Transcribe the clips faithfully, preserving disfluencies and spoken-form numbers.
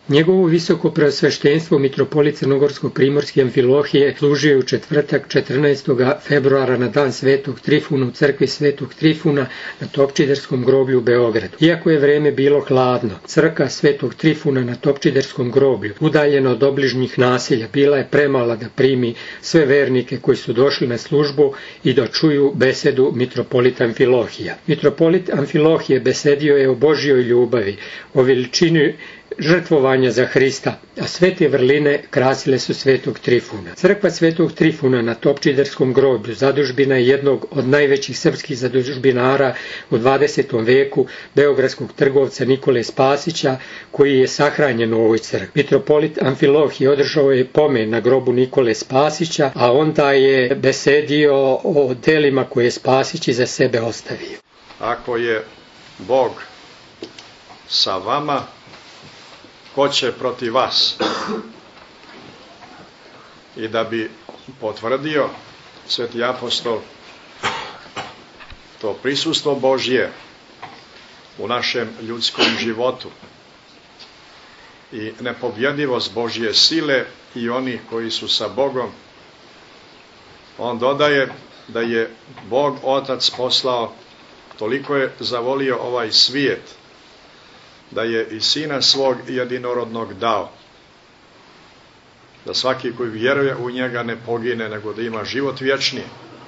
Njegovo visoko preosveštenstvo mitropolit Crnogorsko-primorski Amfilohije služio je u četvrtak četrnaestog februara na dan Svetog Trifuna u crkvi Svetog Trifuna na Topčiderskom groblju u Beogradu. Iako je vreme bilo hladno, crkva Svetog Trifuna na Topčiderskom groblju, udaljena od obližnjih naselja, bila je premala da primi sve vernike koji su došli na službu i da čuju besedu mitropolita Amfilohija. Mitropolit Amfilohije besedio je o Božjoj ljubavi, o veličini žrtvovanja za Hrista, a sve te vrline krasile su Svetog Trifuna. Crkva Svetog Trifuna na Topčiderskom groblju zadužbina je jednog od najvećih srpskih zadužbinara u dvadesetom veku, beogradskog trgovca Nikole Spasića, koji je sahranjen u ovoj crkvi. Mitropolit Amfilohije održao je pomen na grobu Nikole Spasića, a onda je besedio o delima koje je Spasić iza sebe ostavio. Ako je Bog sa vama, ko će protiv vas? I da bi potvrdio sveti apostol to prisustvo Božje u našem ljudskom životu i nepobjedivost Božje sile i oni koji su sa Bogom, on dodaje da je Bog Otac poslao, toliko je zavolio ovaj svijet, da je i Sina svog jedinorodnog dao, da svaki koji vjeruje u njega ne pogine, nego da ima život vječni.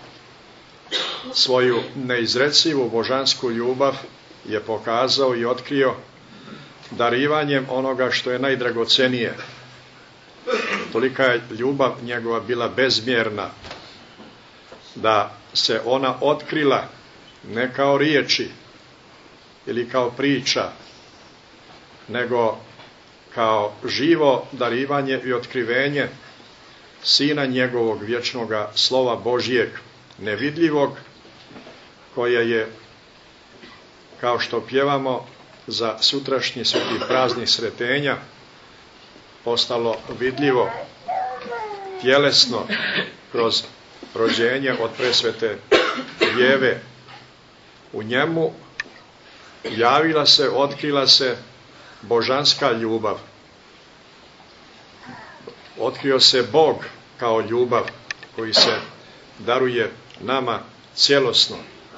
Svoju neizrecivu božansku ljubav je pokazao i otkrio darivanjem onoga što je najdragocenije. Tolika je ljubav njegova bila bezmjerna, da se ona otkrila ne kao riječi ili kao priča, nego kao živo darivanje i otkrivenje Sina njegovog vječnoga slova Božjeg, nevidljivog, koje je, kao što pjevamo za sutrašnji sveti praznik Sretenja, postalo vidljivo, tjelesno, kroz rođenje od presvete Djeve. U njemu javila se, otkrila se božanska ljubav. Otkrio se Bog kao ljubav koji se daruje nama cjelosno.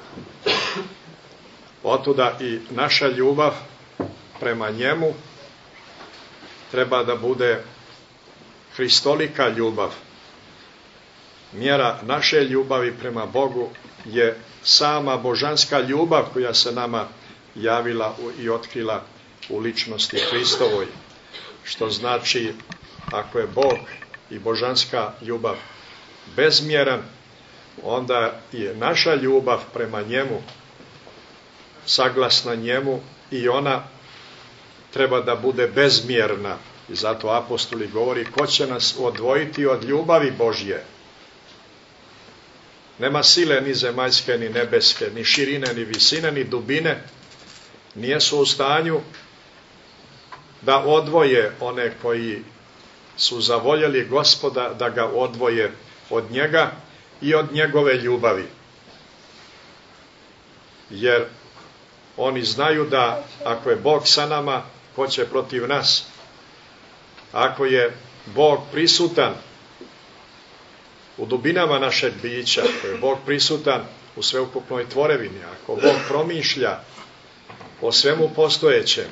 Otuda i naša ljubav prema njemu treba da bude hristolika ljubav. Mjera naše ljubavi prema Bogu je sama božanska ljubav koja se nama javila i otkrila u ličnosti Hristovoj, što znači, ako je Bog i božanska ljubav bezmjeran, onda je naša ljubav prema njemu saglasna njemu i ona treba da bude bezmjerna. I zato apostoli govori, ko će nas odvojiti od ljubavi Božje? Nema sile ni zemaljske, ni nebeske, ni širine, ni visine, ni dubine, nijesu u stanju da odvoje one koji su zavoljeli Gospoda, da ga odvoje od njega i od njegove ljubavi. Jer oni znaju da ako je Bog sa nama, ko će protiv nas? Ako je Bog prisutan u dubinama našeg bića, ako je Bog prisutan u sveukupnoj tvorevini, ako Bog promišlja o svemu postojećem,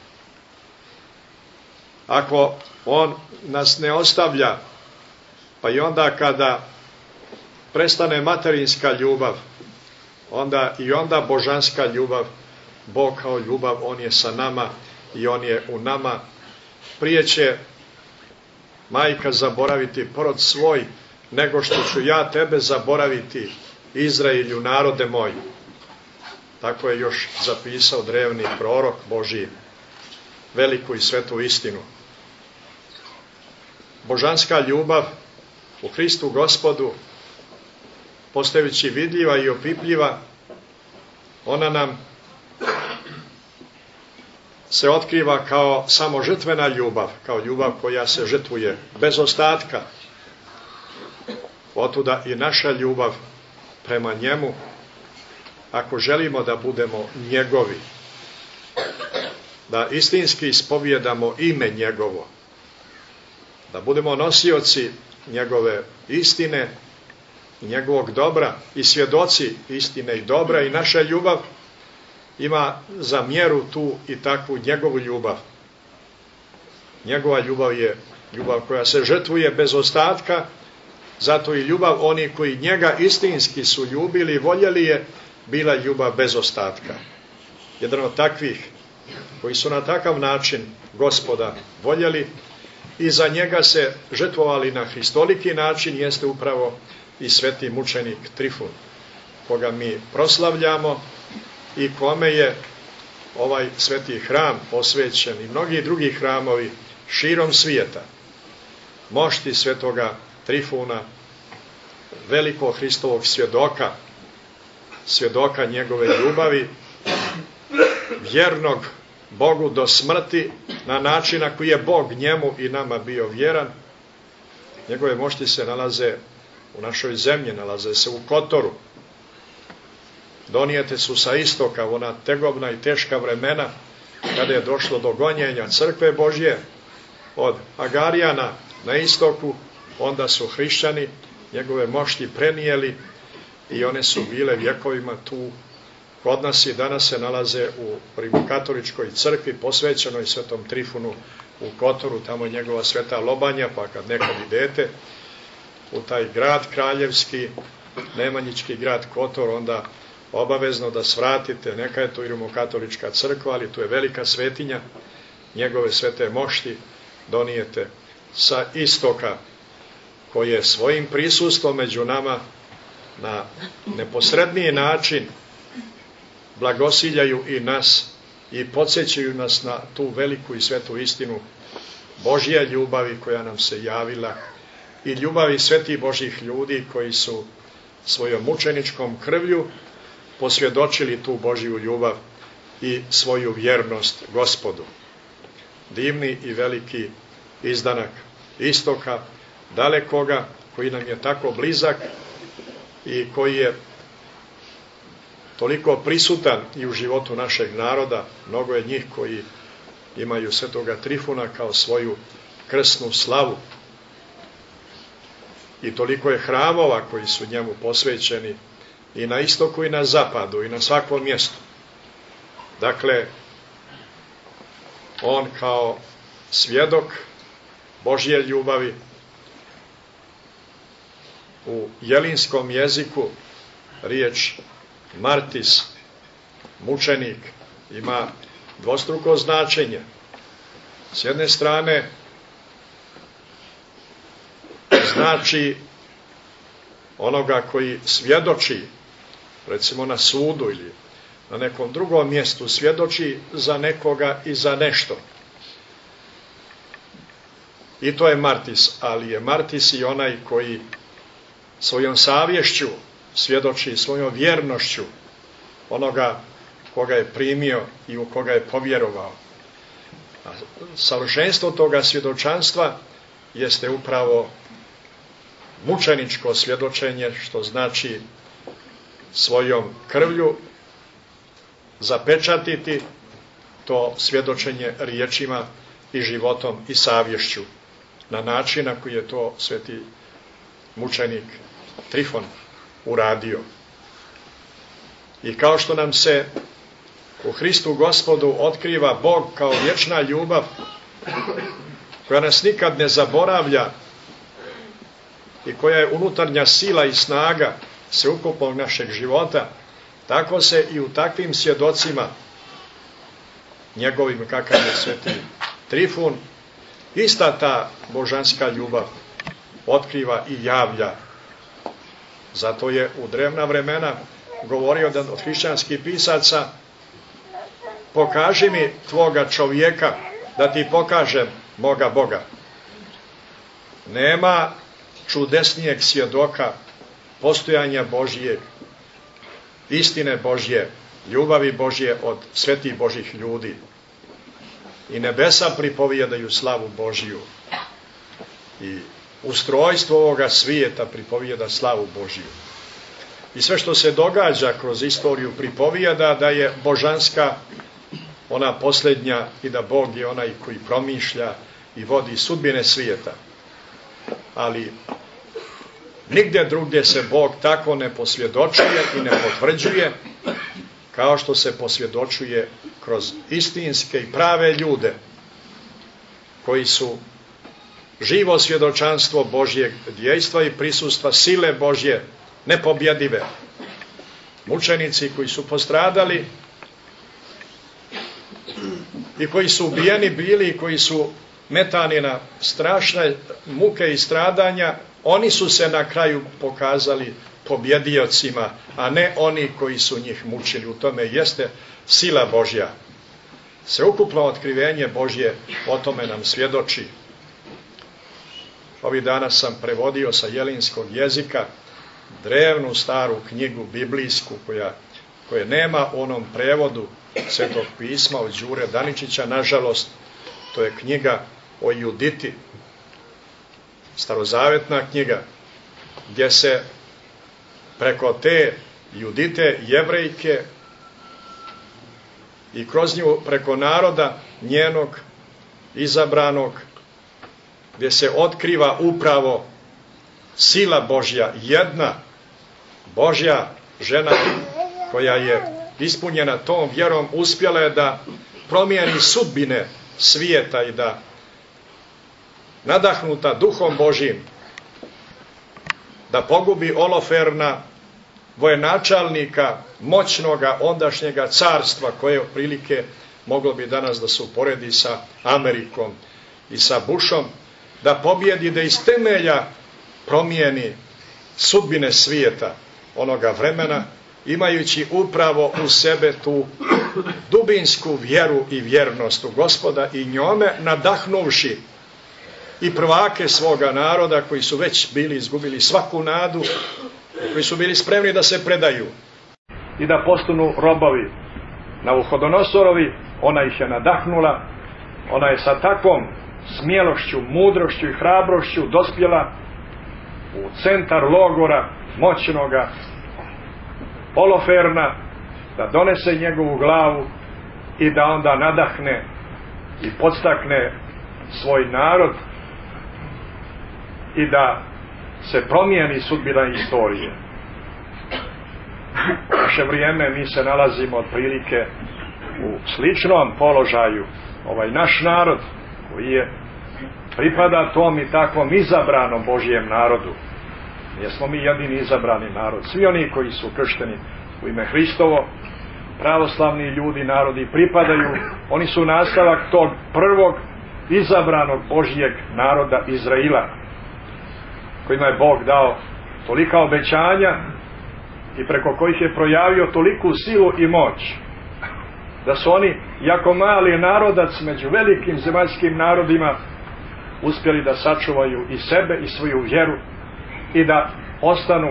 ako on nas ne ostavlja, pa i onda kada prestane materinska ljubav, onda i onda božanska ljubav, Bog kao ljubav, on je sa nama i on je u nama. Prije će majka zaboraviti porod svoj, nego što ću ja tebe zaboraviti, Izraelju, narode moj. Tako je još zapisao drevni prorok Božji, veliku i svetu istinu. Božanska ljubav u Hristu Gospodu, postajući vidljiva i opipljiva, ona nam se otkriva kao samo žrtvena ljubav, kao ljubav koja se žrtvuje bez ostatka. Otuda i naša ljubav prema njemu, ako želimo da budemo njegovi. da istinski ispovjedamo ime njegovo, da budemo nosioci njegove istine, njegovog dobra i svjedoci istine i dobra, i naša ljubav ima za mjeru tu i takvu njegovu ljubav. Njegova ljubav je ljubav koja se žrtvuje bez ostatka, zato i ljubav oni koji njega istinski su ljubili i voljeli je bila ljubav bez ostatka. Jedan od takvih koji su na takav način Gospoda voljeli i za njega se žrtvovali na hristoliki način jeste upravo i sveti mučenik Trifun, koga mi proslavljamo i kome je ovaj sveti hram posvećen i mnogi drugi hramovi širom svijeta. Mošti svetoga Trifuna, velikog Hristovog svjedoka, svjedoka njegove ljubavi, vjernog Bogu do smrti, na način na koji je Bog njemu i nama bio vjeran. Njegove mošti se nalaze u našoj zemlji, nalaze se u Kotoru. Donijete su sa istoka u ona tegobna i teška vremena, kada je došlo do gonjenja crkve Božje od Agarijana na istoku, onda su hrišćani njegove mošti prenijeli i one su bile vjekovima tu kod nas i danas se nalaze u rimokatoličkoj crkvi posvećenoj svetom Trifunu u Kotoru, tamo je njegova sveta lobanja, pa kad nekad idete u taj grad kraljevski, nemanjički grad Kotor, onda obavezno da svratite, neka je to i rimokatolička crkva, ali tu je velika svetinja, njegove svete mošti donijete sa istoka, koje svojim prisustvom među nama na neposredniji način blagosiljaju i nas i podsjećaju nas na tu veliku i svetu istinu Božje ljubavi koja nam se javila i ljubavi svetih Božjih ljudi koji su svojom mučeničkom krvlju posvjedočili tu Božju ljubav i svoju vjernost Gospodu. Divni i veliki izdanak istoka, dalekoga, koji nam je tako blizak i koji je toliko prisutan i u životu našeg naroda. Mnogo je njih koji imaju svetoga Trifuna kao svoju krsnu slavu. I toliko je hramova koji su njemu posvećeni i na istoku i na zapadu i na svakom mjestu. Dakle, on kao svjedok Božje ljubavi u jelinskom jeziku riječ martis, mučenik, ima dvostruko značenje. S jedne strane znači onoga koji svjedoči, recimo na sudu ili na nekom drugom mjestu, svjedoči za nekoga i za nešto. I to je martis, ali je martis i onaj koji svojom savješću svjedoči, svojom vjernošću onoga koga je primio i u koga je povjerovao. A savršenstvo toga svjedočanstva jeste upravo mučeničko svjedočenje, što znači svojom krvlju zapečatiti to svjedočenje riječima i životom i savješću na način na koji je to sveti mučenik Trifon uradio. I kao što nam se u Hristu Gospodu otkriva Bog kao vječna ljubav koja nas nikad ne zaboravlja i koja je unutarnja sila i snaga sveukupnog našeg života, tako se i u takvim svjedocima njegovim kakav je sveti Trifun, ista ta božanska ljubav otkriva i javlja. Zato je u drevna vremena govorio jedan od hrišćanskih pisaca: pokaži mi tvoga čovjeka da ti pokažem moga Boga. Nema čudesnijeg svjedoka postojanja Božjeg, istine Božje, ljubavi Božje od svetih Božjih ljudi. I nebesa pripovjedaju slavu Božju. I ustrojstvo ovoga svijeta pripovijeda slavu Božju. I sve što se događa kroz istoriju pripovijeda da je božanska ona posljednja i da Bog je onaj koji promišlja i vodi sudbine svijeta. Ali nigdje drugdje se Bog tako ne posvjedočuje i ne potvrđuje kao što se posvjedočuje kroz istinske i prave ljude koji su živo svjedočanstvo Božjeg djejstva i prisustva sile Božje nepobjedive. Mučenici koji su postradali i koji su ubijeni bili i koji su metani na strašne muke i stradanja, oni su se na kraju pokazali pobjediocima, a ne oni koji su njih mučili. U tome jeste sila Božja. Sveukupno otkrivenje Božje o tome nam svjedoči. Ovih dana sam prevodio sa jelinskog jezika drevnu staru knjigu biblijsku koja, koja nema u onom prevodu Svetog pisma od Đure Daničića, nažalost. To je knjiga o Juditi, starozavetna knjiga, gdje se preko te Judite, Jevrejke, i kroz nju preko naroda njenog izabranog, gdje se otkriva upravo sila Božja, jedna Božja žena koja je ispunjena tom vjerom, uspjela je da promijeni sudbine svijeta i da, nadahnuta duhom Božjim, da pogubi Oloferna, vojenačalnika moćnoga ondašnjega carstva, koje otprilike moglo bi danas da se uporedi sa Amerikom i sa Bushom, da pobjedi, da iz temelja promijeni sudbine svijeta onoga vremena, imajući upravo u sebe tu dubinsku vjeru i vjernost u Gospoda i njome nadahnuvši i prvake svoga naroda koji su već bili izgubili svaku nadu, koji su bili spremni da se predaju i da postanu robovi Navuhodonozorovi. Ona ih je nadahnula, ona je sa takvom smjelošću, mudrošću i hrabrošću dospjela u centar logora moćnoga Oloferna, da donese njegovu glavu i da onda nadahne i podstakne svoj narod i da se promijeni sudbina istorije. U naše vrijeme mi se nalazimo otprilike u sličnom položaju. Ovaj naš narod koji je pripada tom i takvom izabranom Božjem narodu. Jesmo mi jedini izabrani narod. Svi oni koji su kršteni u ime Hristovo, pravoslavni ljudi, narodi pripadaju, oni su nastavak tog prvog izabranog Božjeg naroda Izraila, kojima je Bog dao tolika obećanja i preko kojih je projavio toliku silu i moć, da su oni, jako mali narodac među velikim zemaljskim narodima, uspjeli da sačuvaju i sebe i svoju vjeru i da ostanu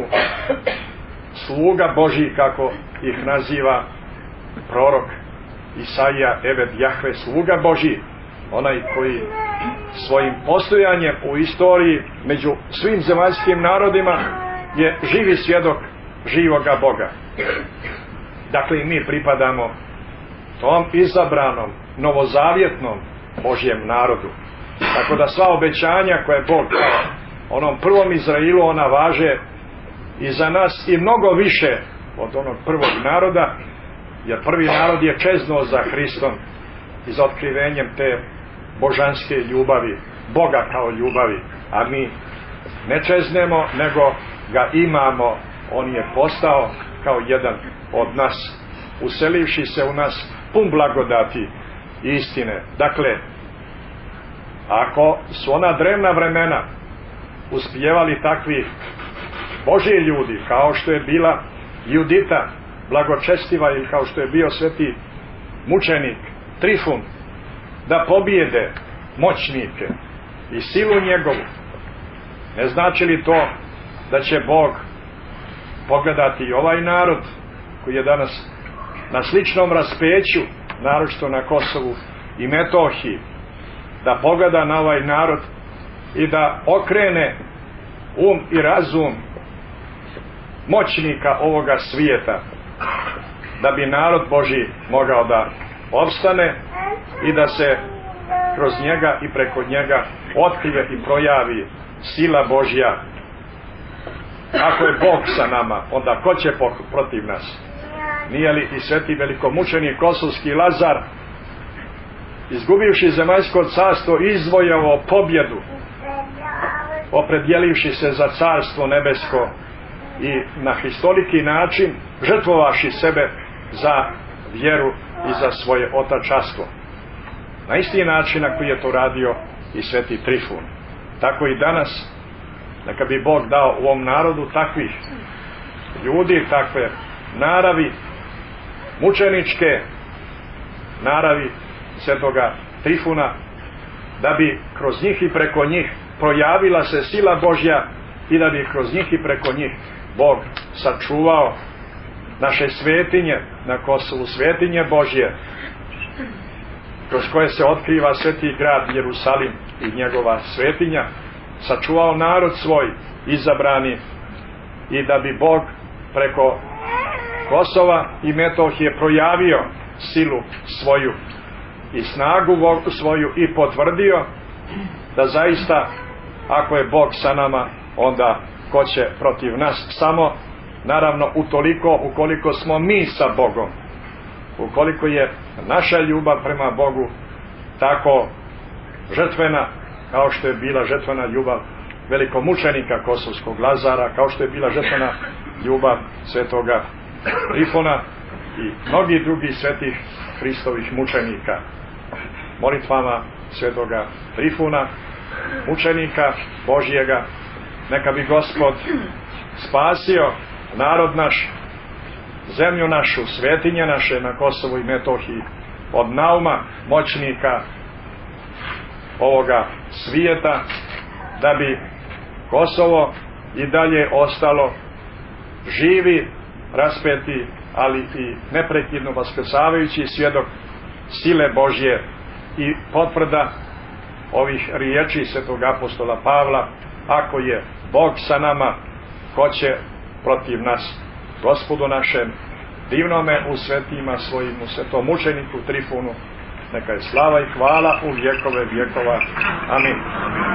sluga Božji, kako ih naziva prorok Isaija, Eved Jahve, sluga Božji, onaj koji svojim postojanjem u istoriji među svim zemaljskim narodima je živi svjedok živoga Boga. Dakle, i mi pripadamo tom izabranom, novozavjetnom Božjem narodu. Tako da sva obećanja koje je Bog dao onom prvom Izrailu, ona važe i za nas i mnogo više od onog prvog naroda, jer prvi narod je čeznuo za Hristom i za otkrivenjem te božanske ljubavi, Boga kao ljubavi, a mi ne čeznemo, nego ga imamo. On je postao kao jedan od nas, uselivši se u nas pun blagodati i istine. Dakle, ako su ona drevna vremena uspijevali takvi Božji ljudi, kao što je bila Judita blagočestiva, ili kao što je bio sveti mučenik Trifun, da pobijede moćnike i silu njegovu, ne znači li to da će Bog pogledati i ovaj narod koji je danas na sličnom raspeću, naročito na Kosovu i Metohiji, da pogleda na ovaj narod i da okrene um i razum moćnika ovoga svijeta, da bi narod Božji mogao da opstane i da se kroz njega i preko njega otkrije i projavi sila Božja. Ako je Bog sa nama, onda ko će protiv nas? Nije li i sveti velikomučenik kosovski Lazar, izgubivši zemaljsko carstvo, izvojao pobjedu, opredjelivši se za carstvo nebesko i na hristoliki način žrtvovaši sebe za vjeru i za svoje otačastvo. Na isti način na koji je to radio i sveti Trifun. Tako i danas, neka bi Bog dao u ovom narodu takvih ljudi, takve naravi, mučeničke naravi svetoga Trifuna, da bi kroz njih i preko njih projavila se sila Božja i da bi kroz njih i preko njih Bog sačuvao naše svetinje na Kosovu, svetinje Božje, kroz koje se otkriva sveti grad Jerusalim i njegova svetinja, sačuvao narod svoj izabrani, i da bi Bog preko Kosova i Metohije projavio silu svoju i snagu svoju i potvrdio da zaista, ako je Bog sa nama, onda ko će protiv nas? Samo naravno utoliko ukoliko smo mi sa Bogom, ukoliko je naša ljubav prema Bogu tako žrtvena kao što je bila žrtvena ljubav velikomučenika kosovskog Lazara, kao što je bila žrtvena ljubav svetoga Trifuna i mnogi drugi svetih Hristovih mučenika. Molitvama svetoga Trifuna, mučenika Božjega, neka bi Gospod spasio narod naš, zemlju našu, svetinje naše na Kosovu i Metohiji od nauma moćnika ovoga svijeta, da bi Kosovo i dalje ostalo živi, raspeti, ali i neprekidno vaskrsavajući svjedok sile Božje i potvrda ovih riječi svetog apostola Pavla: ako je Bog sa nama, ko će protiv nas? Gospodu našem, divnome u svetima svojim, u svetom mučeniku Trifunu, neka je slava i hvala u vjekove vjekova. Amin.